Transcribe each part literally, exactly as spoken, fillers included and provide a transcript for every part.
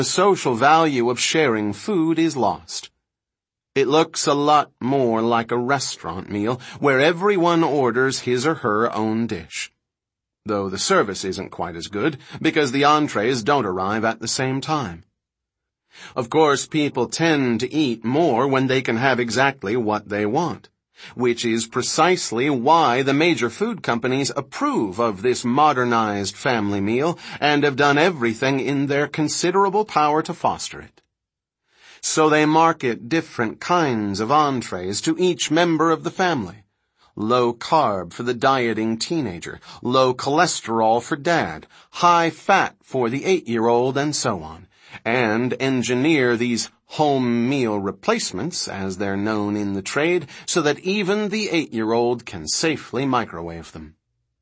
The social value of sharing food is lost. It looks a lot more like a restaurant meal where everyone orders his or her own dish. Though the service isn't quite as good because the entrees don't arrive at the same time. Of course, people tend to eat more when they can have exactly what they want, which is precisely why the major food companies approve of this modernized family meal and have done everything in their considerable power to foster it. So they market different kinds of entrees to each member of the family. Low carb for the dieting teenager, low cholesterol for dad, high fat for the eight-year-old, and so on, and engineer these home meal replacements, as they're known in the trade, so that even the eight-year-old can safely microwave them.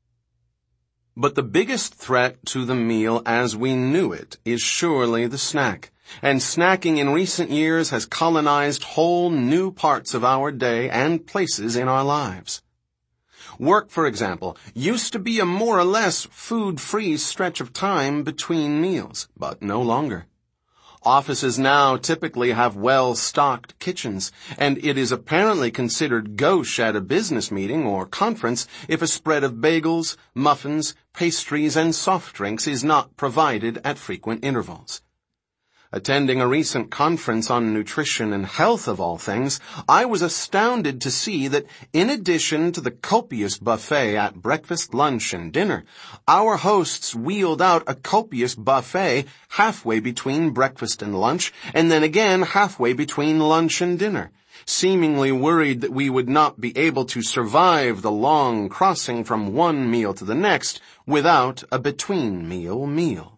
But the biggest threat to the meal as we knew it is surely the snack, and snacking in recent years has colonized whole new parts of our day and places in our lives. Work, for example, used to be a more or less food-free stretch of time between meals, but no longer. Offices now typically have well-stocked kitchens, and it is apparently considered gauche at a business meeting or conference if a spread of bagels, muffins, pastries, and soft drinks is not provided at frequent intervals. Attending a recent conference on nutrition and health of all things, I was astounded to see that in addition to the copious buffet at breakfast, lunch, and dinner, our hosts wheeled out a copious buffet halfway between breakfast and lunch, and then again halfway between lunch and dinner, seemingly worried that we would not be able to survive the long crossing from one meal to the next without a between-meal meal.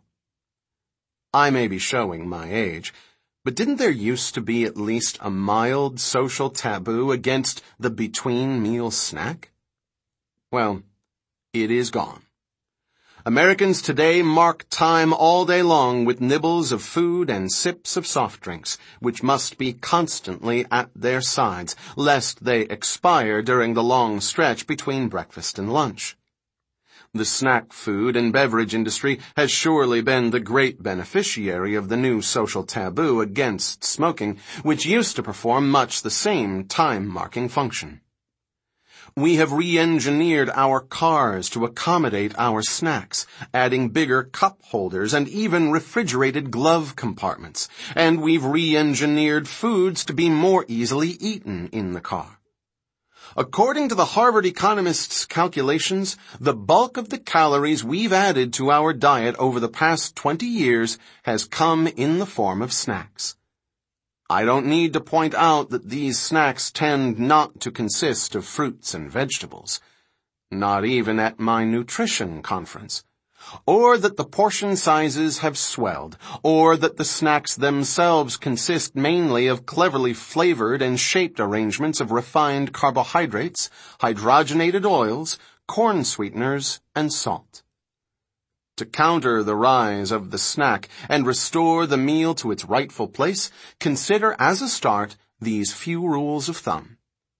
I may be showing my age, but didn't there used to be at least a mild social taboo against the between-meal snack? Well, it is gone. Americans today mark time all day long with nibbles of food and sips of soft drinks, which must be constantly at their sides, lest they expire during the long stretch between breakfast and lunch. The snack food and beverage industry has surely been the great beneficiary of the new social taboo against smoking, which used to perform much the same time-marking function. We have re-engineered our cars to accommodate our snacks, adding bigger cup holders and even refrigerated glove compartments, and we've re-engineered foods to be more easily eaten in the car. According to the Harvard economists' calculations, the bulk of the calories we've added to our diet over the past twenty years has come in the form of snacks. I don't need to point out that these snacks tend not to consist of fruits and vegetables, not even at my nutrition conference, or that the portion sizes have swelled, or that the snacks themselves consist mainly of cleverly flavored and shaped arrangements of refined carbohydrates, hydrogenated oils, corn sweeteners, and salt. To counter the rise of the snack and restore the meal to its rightful place, consider as a start these few rules of thumb.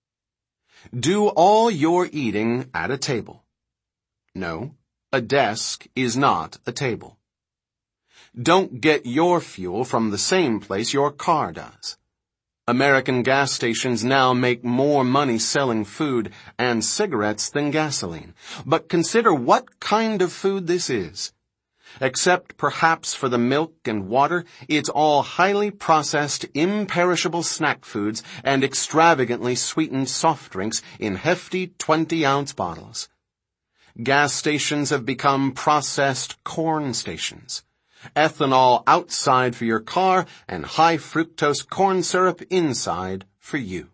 Do all your eating at a table. No. A desk is not a table. Don't get your fuel from the same place your car does. American gas stations now make more money selling food and cigarettes than gasoline. But consider what kind of food this is. Except perhaps for the milk and water, it's all highly processed, imperishable snack foods and extravagantly sweetened soft drinks in hefty twenty-ounce bottles. Gas stations have become processed corn stations. Ethanol outside for your car and high fructose corn syrup inside for you.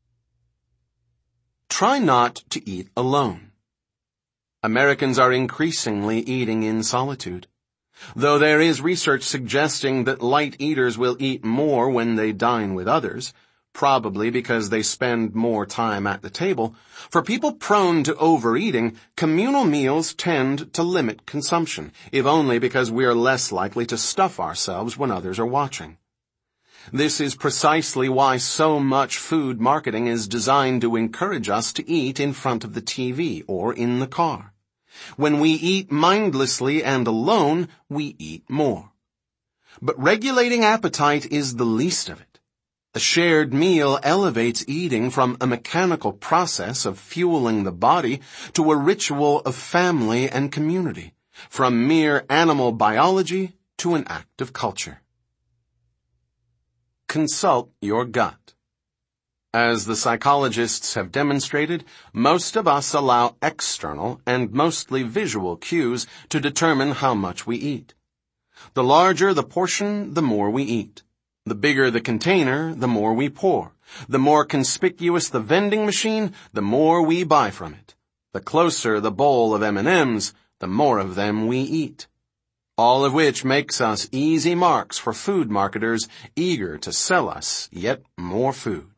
Try not to eat alone. Americans are increasingly eating in solitude. Though there is research suggesting that light eaters will eat more when they dine with others, probably because they spend more time at the table, for people prone to overeating, communal meals tend to limit consumption, if only because we are less likely to stuff ourselves when others are watching. This is precisely why so much food marketing is designed to encourage us to eat in front of the T V or in the car. When we eat mindlessly and alone, we eat more. But regulating appetite is the least of it. A shared meal elevates eating from a mechanical process of fueling the body to a ritual of family and community, from mere animal biology to an act of culture. Consult your gut. As the psychologists have demonstrated, most of us allow external and mostly visual cues to determine how much we eat. The larger the portion, the more we eat. The bigger the container, the more we pour. The more conspicuous the vending machine, the more we buy from it. The closer the bowl of M and M's, the more of them we eat. All of which makes us easy marks for food marketers eager to sell us yet more food.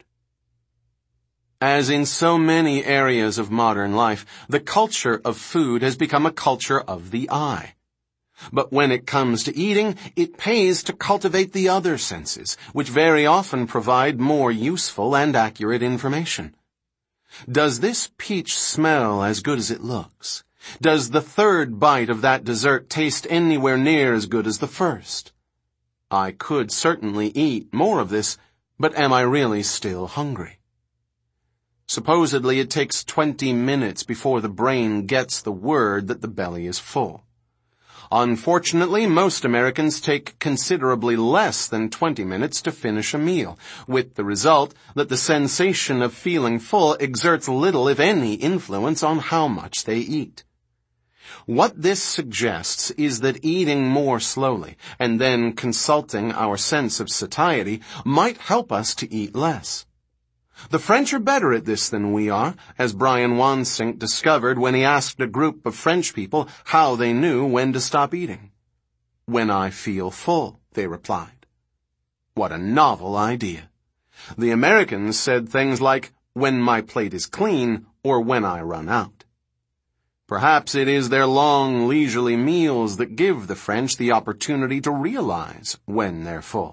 As in so many areas of modern life, the culture of food has become a culture of the eye. But when it comes to eating, it pays to cultivate the other senses, which very often provide more useful and accurate information. Does this peach smell as good as it looks? Does the third bite of that dessert taste anywhere near as good as the first? I could certainly eat more of this, but am I really still hungry? Supposedly it takes twenty minutes before the brain gets the word that the belly is full. Unfortunately, most Americans take considerably less than twenty minutes to finish a meal, with the result that the sensation of feeling full exerts little, if any, influence on how much they eat. What this suggests is that eating more slowly, and then consulting our sense of satiety, might help us to eat less. The French are better at this than we are, as Brian Wansink discovered when he asked a group of French people how they knew when to stop eating. "When I feel full," they replied. What a novel idea. The Americans said things like, "when my plate is clean," or "when I run out." Perhaps it is their long, leisurely meals that give the French the opportunity to realize when they're full.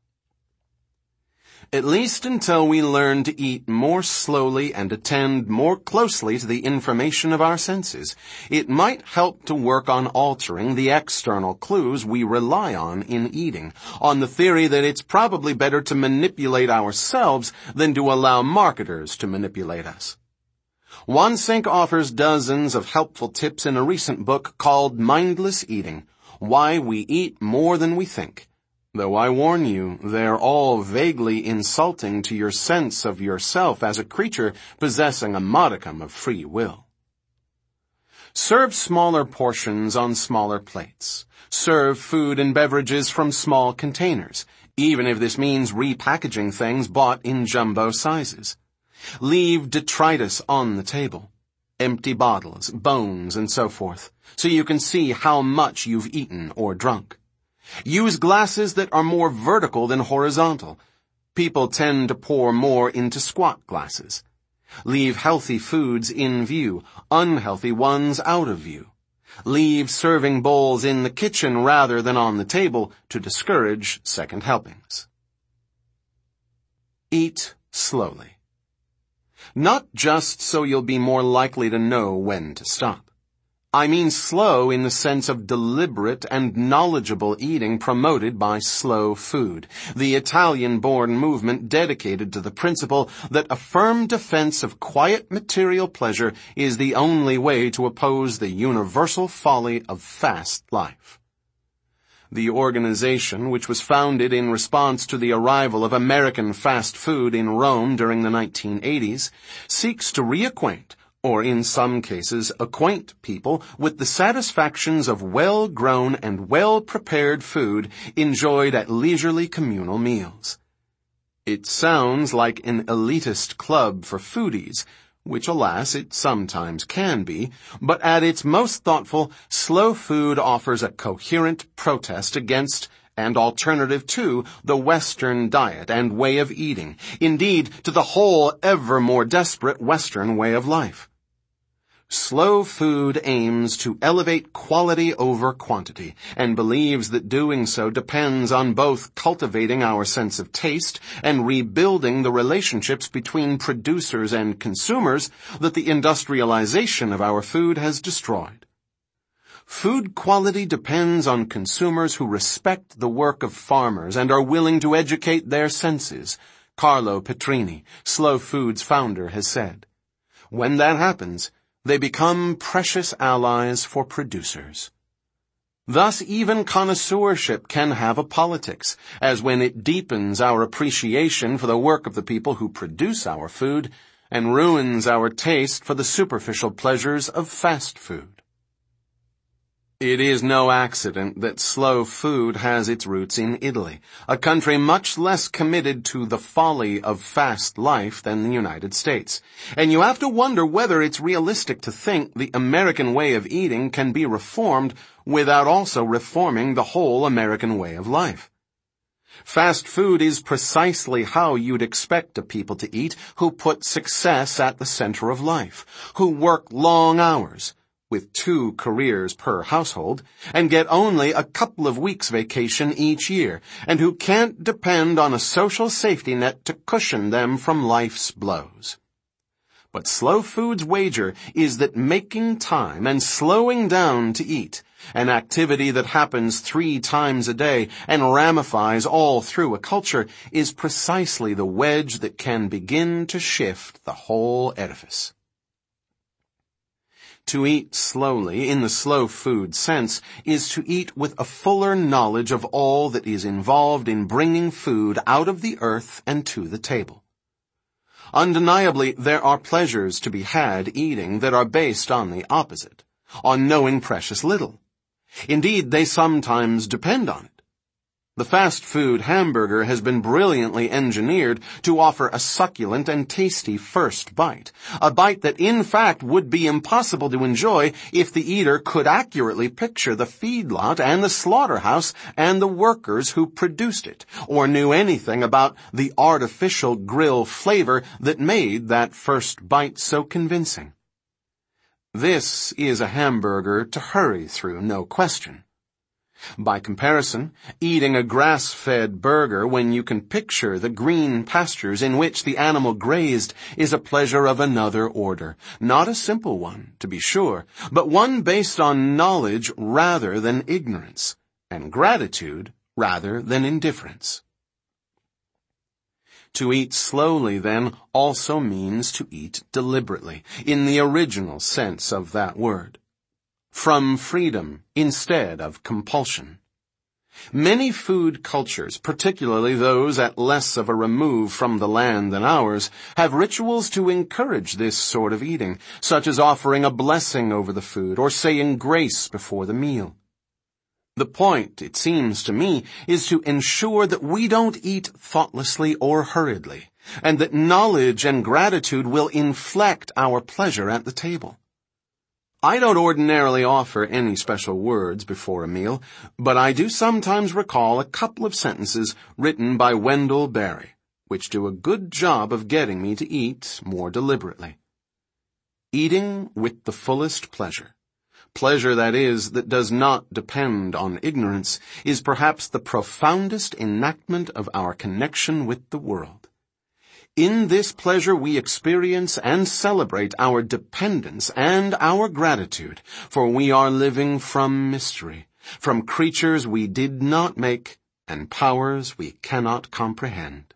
At least until we learn to eat more slowly and attend more closely to the information of our senses, it might help to work on altering the external clues we rely on in eating, on the theory that it's probably better to manipulate ourselves than to allow marketers to manipulate us. Wansink offers dozens of helpful tips in a recent book called Mindless Eating: Why We Eat More Than We Think. Though I warn you, they're all vaguely insulting to your sense of yourself as a creature possessing a modicum of free will. Serve smaller portions on smaller plates. Serve food and beverages from small containers, even if this means repackaging things bought in jumbo sizes. Leave detritus on the table, empty bottles, bones, and so forth, so you can see how much you've eaten or drunk. Use glasses that are more vertical than horizontal. People tend to pour more into squat glasses. Leave healthy foods in view, unhealthy ones out of view. Leave serving bowls in the kitchen rather than on the table to discourage second helpings. Eat slowly. Not just so you'll be more likely to know when to stop. I mean slow in the sense of deliberate and knowledgeable eating promoted by slow food, the Italian-born movement dedicated to the principle that a firm defense of quiet material pleasure is the only way to oppose the universal folly of fast life. The organization, which was founded in response to the arrival of American fast food in Rome during the nineteen eighties, seeks to reacquaint, or in some cases acquaint people with the satisfactions of well-grown and well-prepared food enjoyed at leisurely communal meals. It sounds like an elitist club for foodies, which alas it sometimes can be, but at its most thoughtful, slow food offers a coherent protest against and alternative to the Western diet and way of eating, indeed to the whole ever more desperate Western way of life. Slow food aims to elevate quality over quantity and believes that doing so depends on both cultivating our sense of taste and rebuilding the relationships between producers and consumers that the industrialization of our food has destroyed. Food quality depends on consumers who respect the work of farmers and are willing to educate their senses, Carlo Petrini, Slow Food's founder, has said. When that happens, they become precious allies for producers. Thus, even connoisseurship can have a politics, as when it deepens our appreciation for the work of the people who produce our food and ruins our taste for the superficial pleasures of fast food. It is no accident that slow food has its roots in Italy, a country much less committed to the folly of fast life than the United States. And you have to wonder whether it's realistic to think the American way of eating can be reformed without also reforming the whole American way of life. Fast food is precisely how you'd expect a people to eat who put success at the center of life, who work long hours, with two careers per household, and get only a couple of weeks vacation each year, and who can't depend on a social safety net to cushion them from life's blows. But Slow Food's wager is that making time and slowing down to eat, an activity that happens three times a day and ramifies all through a culture, is precisely the wedge that can begin to shift the whole edifice. To eat slowly, in the slow food sense, is to eat with a fuller knowledge of all that is involved in bringing food out of the earth and to the table. Undeniably, there are pleasures to be had eating that are based on the opposite, on knowing precious little. Indeed, they sometimes depend on it. The fast food hamburger has been brilliantly engineered to offer a succulent and tasty first bite, a bite that in fact would be impossible to enjoy if the eater could accurately picture the feedlot and the slaughterhouse and the workers who produced it, or knew anything about the artificial grill flavor that made that first bite so convincing. This is a hamburger to hurry through, no question. By comparison, eating a grass-fed burger when you can picture the green pastures in which the animal grazed is a pleasure of another order. Not a simple one, to be sure, but one based on knowledge rather than ignorance, and gratitude rather than indifference. To eat slowly, then, also means to eat deliberately, in the original sense of that word. From freedom instead of compulsion. Many food cultures, particularly those at less of a remove from the land than ours, have rituals to encourage this sort of eating, such as offering a blessing over the food or saying grace before the meal. The point, it seems to me, is to ensure that we don't eat thoughtlessly or hurriedly, and that knowledge and gratitude will inflect our pleasure at the table. I don't ordinarily offer any special words before a meal, but I do sometimes recall a couple of sentences written by Wendell Berry, which do a good job of getting me to eat more deliberately. Eating with the fullest pleasure, pleasure that is, that does not depend on ignorance, is perhaps the profoundest enactment of our connection with the world. In this pleasure we experience and celebrate our dependence and our gratitude, for we are living from mystery, from creatures we did not make and powers we cannot comprehend.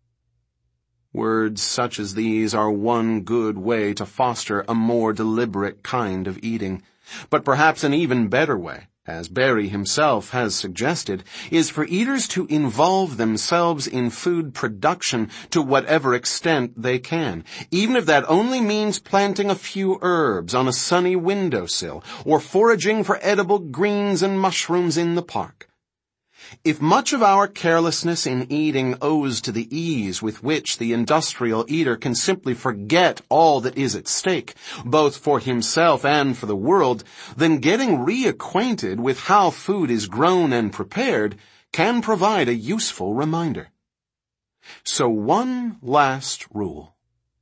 Words such as these are one good way to foster a more deliberate kind of eating, but perhaps an even better way, as Berry himself has suggested, is for eaters to involve themselves in food production to whatever extent they can, even if that only means planting a few herbs on a sunny windowsill or foraging for edible greens and mushrooms in the park. If much of our carelessness in eating owes to the ease with which the industrial eater can simply forget all that is at stake, both for himself and for the world, then getting reacquainted with how food is grown and prepared can provide a useful reminder. So one last rule.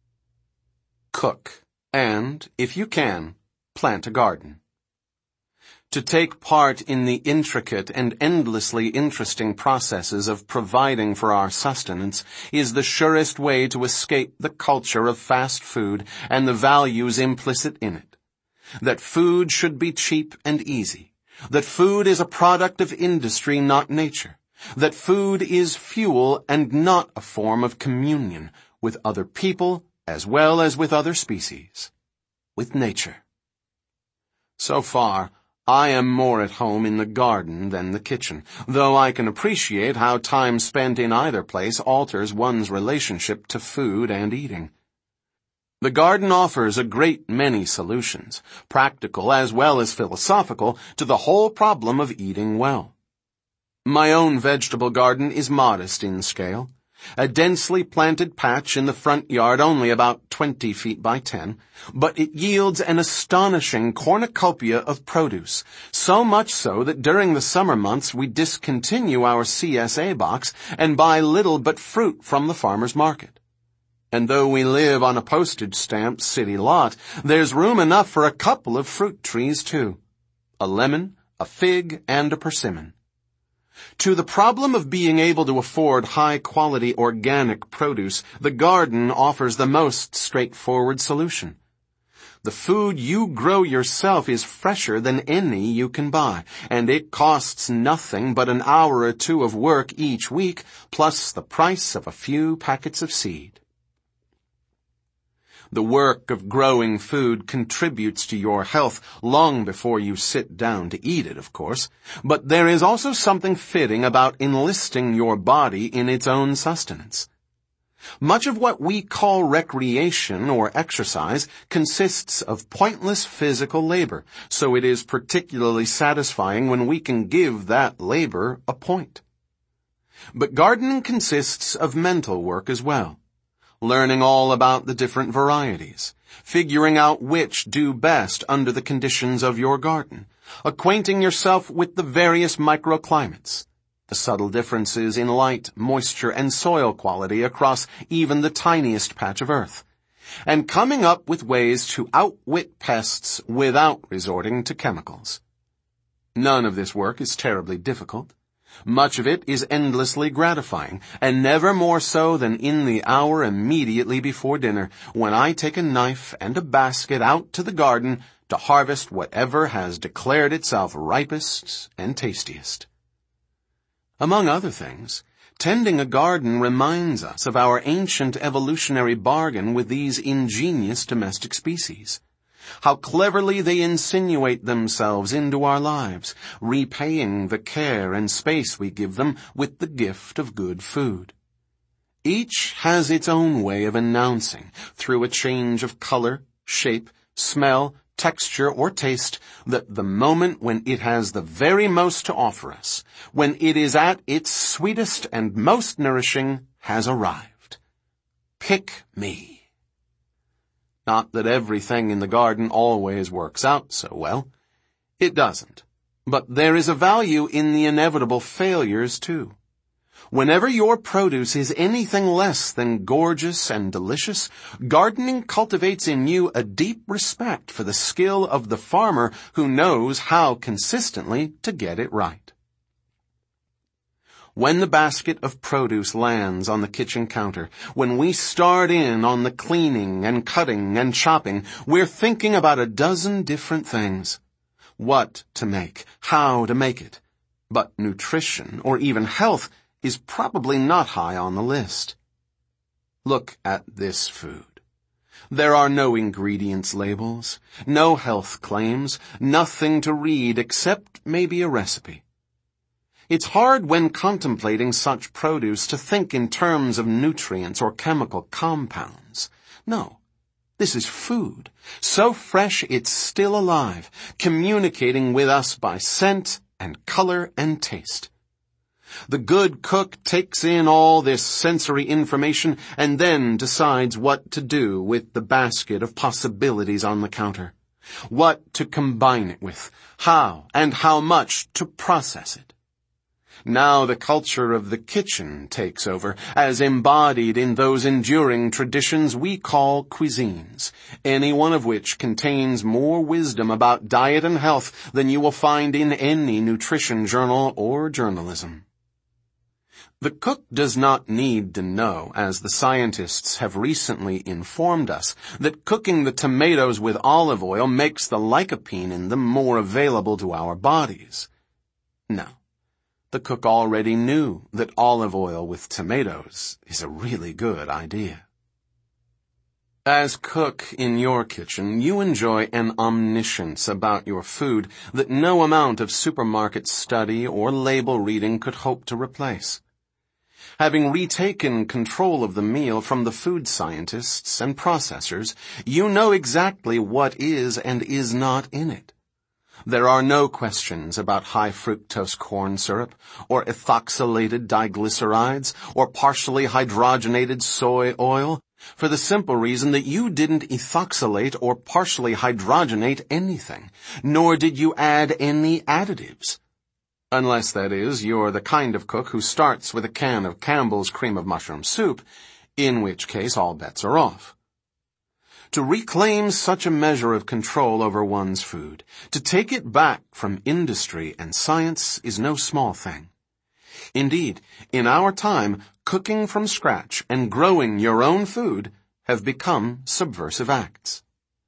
Cook, and, if you can, plant a garden. To take part in the intricate and endlessly interesting processes of providing for our sustenance is the surest way to escape the culture of fast food and the values implicit in it. that food should be cheap and easy, that food is a product of industry, not nature, that food is fuel and not a form of communion with other people as well as with other species, with nature. So far, I am more at home in the garden than the kitchen, though I can appreciate how time spent in either place alters one's relationship to food and eating. The garden offers a great many solutions, practical as well as philosophical, to the whole problem of eating well. My own vegetable garden is modest in scale. A densely planted patch in the front yard only about twenty feet by ten, but it yields an astonishing cornucopia of produce, so much so that during the summer months we discontinue our C S A box and buy little but fruit from the farmer's market. And though we live on a postage-stamped city lot, there's room enough for a couple of fruit trees too. A lemon, a fig, and a persimmon. To the problem of being able to afford high-quality organic produce, the garden offers the most straightforward solution. The food you grow yourself is fresher than any you can buy, and it costs nothing but an hour or two of work each week, plus the price of a few packets of seed. The work of growing food contributes to your health long before you sit down to eat it, of course, but there is also something fitting about enlisting your body in its own sustenance. Much of what we call recreation or exercise consists of pointless physical labor, so it is particularly satisfying when we can give that labor a point. But gardening consists of mental work as well. Learning all about the different varieties, figuring out which do best under the conditions of your garden, acquainting yourself with the various microclimates, the subtle differences in light, moisture, and soil quality across even the tiniest patch of earth, and coming up with ways to outwit pests without resorting to chemicals. None of this work is terribly difficult. Much of it is endlessly gratifying, and never more so than in the hour immediately before dinner, when I take a knife and a basket out to the garden to harvest whatever has declared itself ripest and tastiest. Among other things, tending a garden reminds us of our ancient evolutionary bargain with these ingenious domestic species. How cleverly they insinuate themselves into our lives, repaying the care and space we give them with the gift of good food. Each has its own way of announcing, through a change of color, shape, smell, texture, or taste, that the moment when it has the very most to offer us, when it is at its sweetest and most nourishing, has arrived. Pick me. Not that everything in the garden always works out so well. It doesn't. But there is a value in the inevitable failures, too. Whenever your produce is anything less than gorgeous and delicious, gardening cultivates in you a deep respect for the skill of the farmer who knows how consistently to get it right. When the basket of produce lands on the kitchen counter, when we start in on the cleaning and cutting and chopping, we're thinking about a dozen different things. What to make, how to make it. But nutrition, or even health, is probably not high on the list. Look at this food. There are no ingredients labels, no health claims, nothing to read except maybe a recipe. It's hard when contemplating such produce to think in terms of nutrients or chemical compounds. No, this is food, so fresh it's still alive, communicating with us by scent and color and taste. The good cook takes in all this sensory information and then decides what to do with the basket of possibilities on the counter, what to combine it with, how and how much to process it. Now the culture of the kitchen takes over, as embodied in those enduring traditions we call cuisines, any one of which contains more wisdom about diet and health than you will find in any nutrition journal or journalism. The cook does not need to know, as the scientists have recently informed us, that cooking the tomatoes with olive oil makes the lycopene in them more available to our bodies. No, the cook already knew that olive oil with tomatoes is a really good idea. As cook in your kitchen, you enjoy an omniscience about your food that no amount of supermarket study or label reading could hope to replace. Having retaken control of the meal from the food scientists and processors, you know exactly what is and is not in it. There are no questions about high fructose corn syrup, or ethoxylated diglycerides, or partially hydrogenated soy oil, for the simple reason that you didn't ethoxylate or partially hydrogenate anything, nor did you add any additives. Unless, that is, you're the kind of cook who starts with a can of Campbell's cream of mushroom soup, in which case all bets are off. To reclaim such a measure of control over one's food, to take it back from industry and science, is no small thing. Indeed, in our time, cooking from scratch and growing your own food have become subversive acts.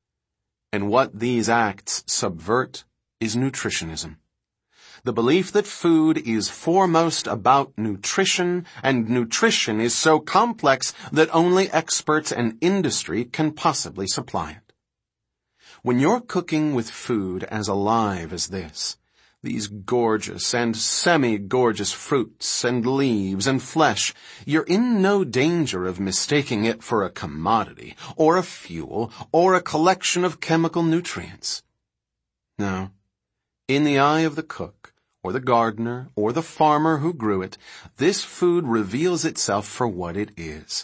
And what these acts subvert is nutritionism. The belief that food is foremost about nutrition, and nutrition is so complex that only experts and industry can possibly supply it. When you're cooking with food as alive as this, these gorgeous and semi-gorgeous fruits and leaves and flesh, you're in no danger of mistaking it for a commodity, or a fuel, or a collection of chemical nutrients. No. In the eye of the cook, or the gardener, or the farmer who grew it, this food reveals itself for what it is.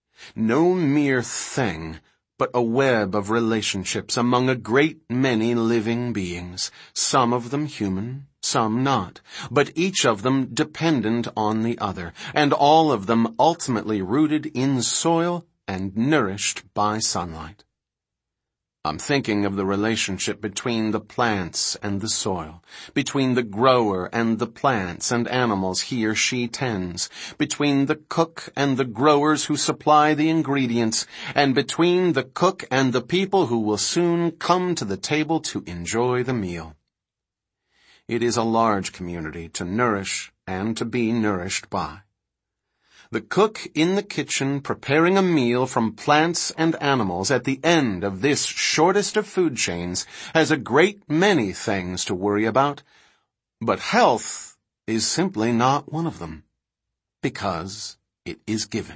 No mere thing, but a web of relationships among a great many living beings, some of them human, some not, but each of them dependent on the other, and all of them ultimately rooted in soil and nourished by sunlight. I'm thinking of the relationship between the plants and the soil, between the grower and the plants and animals he or she tends, between the cook and the growers who supply the ingredients, and between the cook and the people who will soon come to the table to enjoy the meal. It is a large community to nourish and to be nourished by. The cook in the kitchen preparing a meal from plants and animals at the end of this shortest of food chains has a great many things to worry about, but health is simply not one of them, because it is given.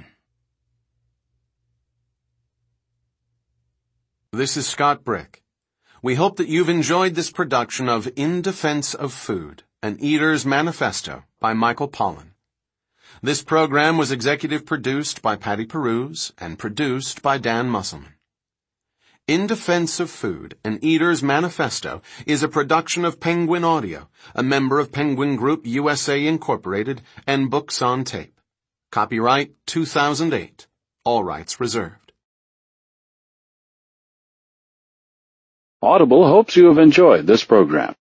This is Scott Brick. We hope that you've enjoyed this production of In Defense of Food, an Eater's Manifesto by Michael Pollan. This program was executive produced by Patty Peruse and produced by Dan Musselman. In Defense of Food, an Eater's Manifesto is a production of Penguin Audio, a member of Penguin Group U S A Incorporated, and Books on Tape. Copyright two thousand eight. All rights reserved. Audible hopes you have enjoyed this program.